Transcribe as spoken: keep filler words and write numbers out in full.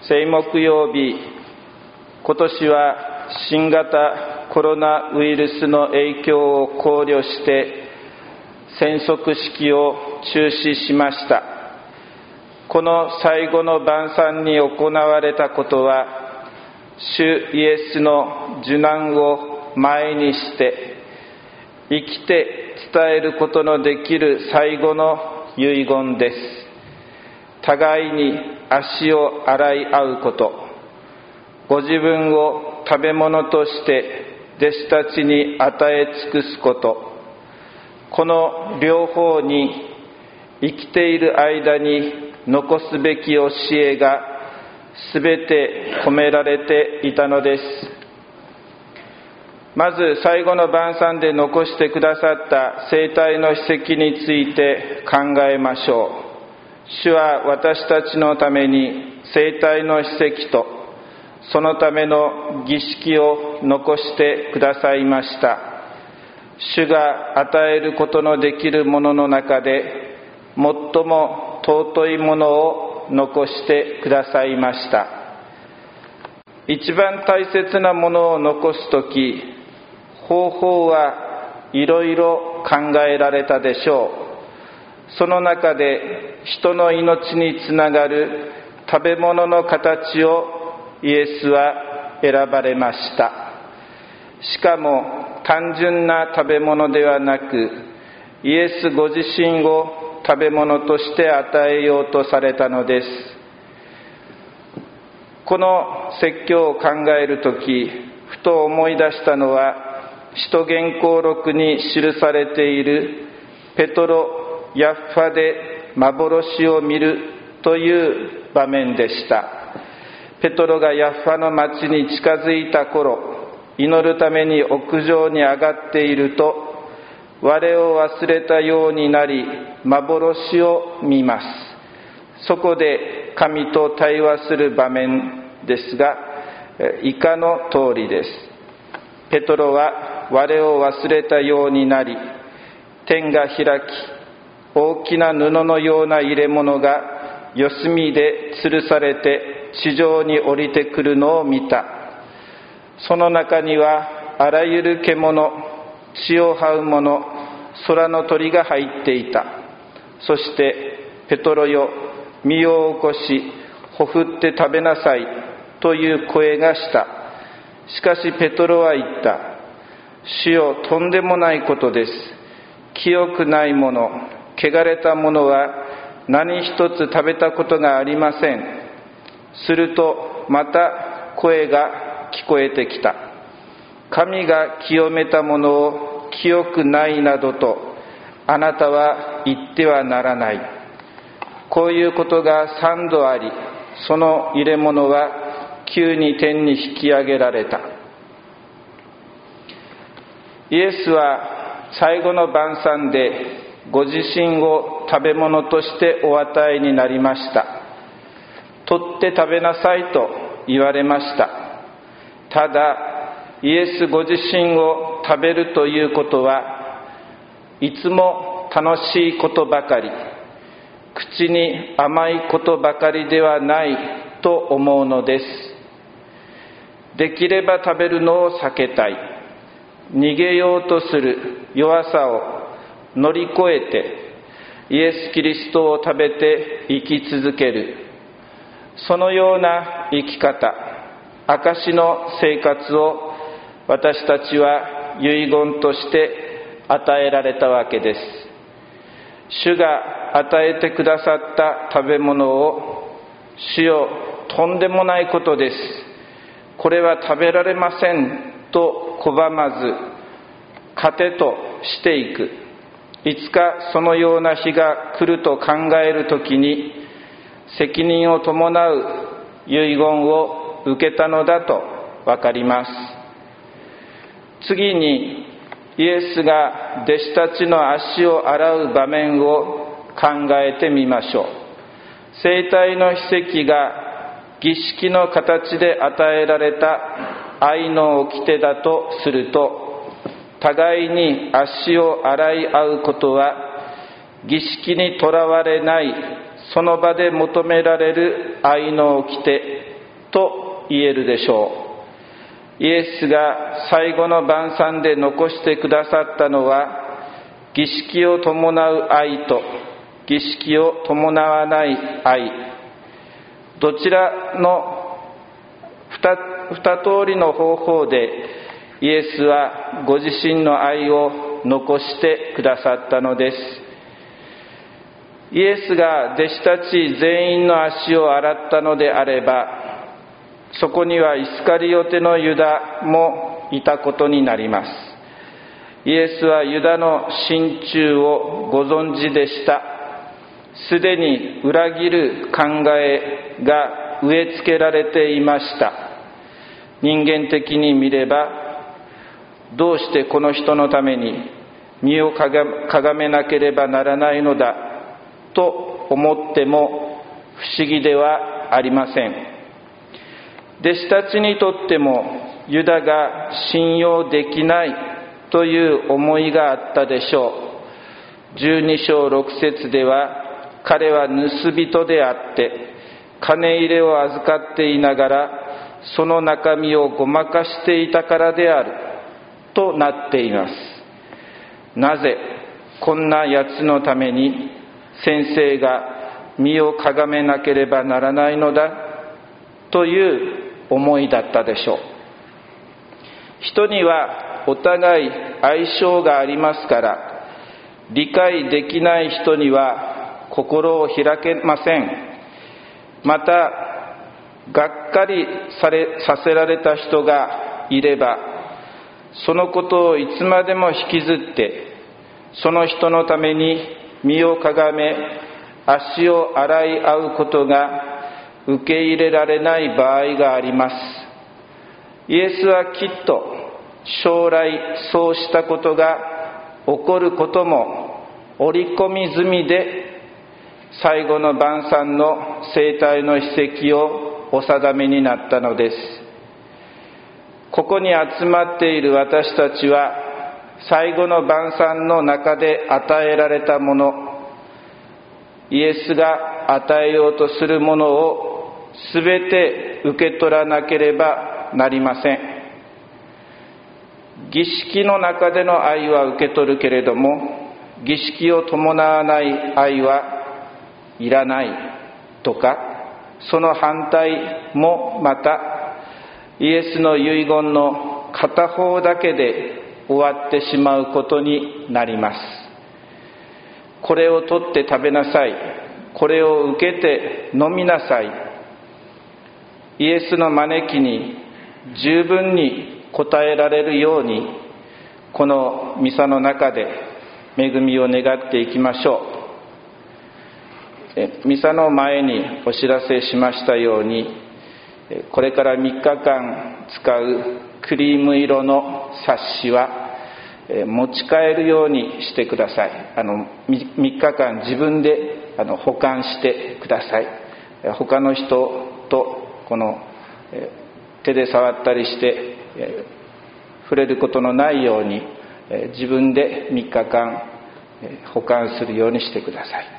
聖木曜日、今年は新型コロナウイルスの影響を考慮して染色式を中止しました。この最後の晩餐に行われたことは、主イエスの受難を前にして生きて伝えることのできる最後の遺言です。互いに足を洗い合うこと、ご自分を食べ物として弟子たちに与え尽くすこと、この両方に生きている間に残すべき教えがすべて込められていたのです。まず最後の晩餐で残してくださった聖体の秘跡について考えましょう。主は私たちのために聖体の秘跡とそのための儀式を残してくださいました。主が与えることのできるものの中で最も尊いものを残してくださいました。一番大切なものを残すとき、方法はいろいろ考えられたでしょう。その中で人の命につながる食べ物の形をイエスは選ばれました。しかも単純な食べ物ではなく、イエスご自身を食べ物として与えようとされたのです。この説教を考えるとき、ふと思い出したのは、使徒言行録に記されているペトロ・ヤッファで幻を見るという場面でした。ペトロがヤッファの町に近づいた頃、祈るために屋上に上がっていると、我を忘れたようになり幻を見ます。そこで神と対話する場面ですが、以下の通りです。ペトロは我を忘れたようになり、天が開き、大きな布のような入れ物が四隅で吊るされて地上に降りてくるのを見た。その中にはあらゆる獣、地を這うもの、空の鳥が入っていた。そしてペトロよ、身を起こしほふって食べなさいという声がした。しかしペトロは言った。主よ、とんでもないことです。清くないもの、汚れたものは何一つ食べたことがありません。するとまた声が聞こえてきた。神が清めたものを清くないなどとあなたは言ってはならない。こういうことが三度あり、その入れ物は急に天に引き上げられた。イエスは最後の晩餐でご自身を食べ物としてお与えになりました。取って食べなさいと言われました。ただイエスご自身を食べるということはいつも楽しいことばかり、口に甘いことばかりではないと思うのです。できれば食べるのを避けたい、逃げようとする弱さを乗り越えてイエス・キリストを食べて生き続ける、そのような生き方、証の生活を私たちは遺言として与えられたわけです。主が与えてくださった食べ物を、主よ、とんでもないことです、これは食べられませんと拒まず、糧としていく。いつかそのような日が来ると考えるときに、責任を伴う遺言を受けたのだとわかります。次にイエスが弟子たちの足を洗う場面を考えてみましょう。聖体の秘跡が儀式の形で与えられた愛の掟だとすると、互いに足を洗い合うことは儀式にとらわれない、その場で求められる愛の掟、 と言えるでしょう。イエスが最後の晩餐で残してくださったのは、儀式を伴う愛と儀式を伴わない愛、どちらの 2, 二通りの方法でイエスはご自身の愛を残してくださったのです。イエスが弟子たち全員の足を洗ったのであれば、そこにはイスカリオテのユダもいたことになります。イエスはユダの心中をご存知でした。すでに裏切る考えが植え付けられていました。人間的に見れば、どうしてこの人のために身をかがめなければならないのだと思っても不思議ではありません。弟子たちにとってもユダが信用できないという思いがあったでしょう。じゅうに章ろく節では、彼は盗人であって金入れを預かっていながらその中身をごまかしていたからであるとなっています。なぜこんなやつのために先生が身をかがめなければならないのだという思いだったでしょう。人にはお互い相性がありますから、理解できない人には心を開けません。また、がっかりされ、させられた人がいれば、そのことをいつまでも引きずって、その人のために身をかがめ、足を洗い合うことが受け入れられない場合があります。イエスはきっと将来そうしたことが起こることも織り込み済みで、最後の晩餐の生体の秘跡をお定めになったのです。ここに集まっている私たちは、最後の晩餐の中で与えられたもの、イエスが与えようとするものをすべて受け取らなければなりません。儀式の中での愛は受け取るけれども、儀式を伴わない愛はいらないとか、その反対もまたイエスの遺言の片方だけで終わってしまうことになります。これを取って食べなさい、これを受けて飲みなさい、イエスの招きに十分に応えられるように、このミサの中で恵みを願っていきましょう。ミサの前にお知らせしましたように、これからみっかかん使うクリーム色の冊子は持ち帰るようにしてください。あのみっかかん自分であの保管してください。他の人とこの手で触ったりして触れることのないように、自分でみっかかん保管するようにしてください。